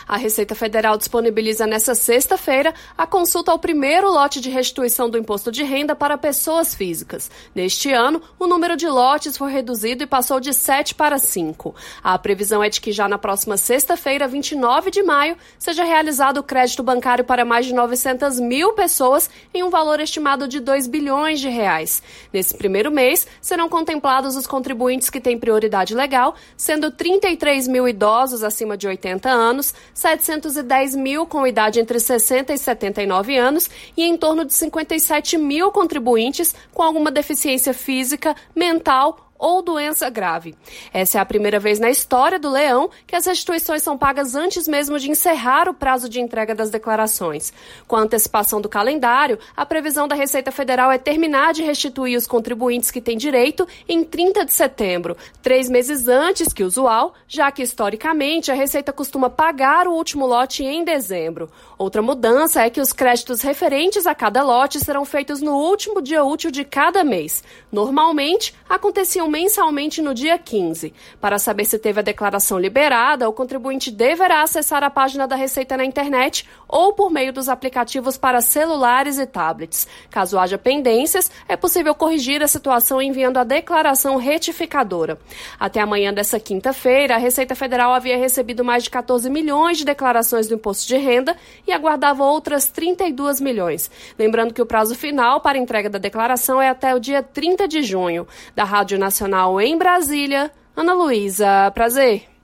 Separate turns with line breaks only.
A Receita Federal disponibiliza nesta sexta-feira a consulta ao primeiro lote de restituição do imposto de renda para pessoas físicas. Neste ano, o número de lotes foi reduzido e passou de 7 para 5. A previsão é de que já na próxima sexta-feira, 29 de maio, seja realizado o crédito bancário para mais de 900 mil pessoas em um valor estimado de 2 bilhões de reais. Nesse primeiro mês, serão contemplados os contribuintes que têm prioridade legal, sendo 33 mil idosos acima de 80 anos, 710 mil com idade entre 60 e 79 anos e em torno de 57 mil contribuintes com alguma deficiência física, mental ou doença grave. Essa é a primeira vez na história do Leão que as restituições são pagas antes mesmo de encerrar o prazo de entrega das declarações. Com a antecipação do calendário, a previsão da Receita Federal é terminar de restituir os contribuintes que têm direito em 30 de setembro, 3 meses antes que o usual, já que historicamente a Receita costuma pagar o último lote em dezembro. Outra mudança é que os créditos referentes a cada lote serão feitos no último dia útil de cada mês. Normalmente, aconteciam mensalmente no dia 15. Para saber se teve a declaração liberada, o contribuinte deverá acessar a página da Receita na internet ou por meio dos aplicativos para celulares e tablets. Caso haja pendências, é possível corrigir a situação enviando a declaração retificadora. Até amanhã dessa quinta-feira, a Receita Federal havia recebido mais de 14 milhões de declarações do imposto de renda e aguardava outras 32 milhões. Lembrando que o prazo final para a entrega da declaração é até o dia 30 de junho. Da Rádio Nacional em Brasília, Ana Luísa Prazer.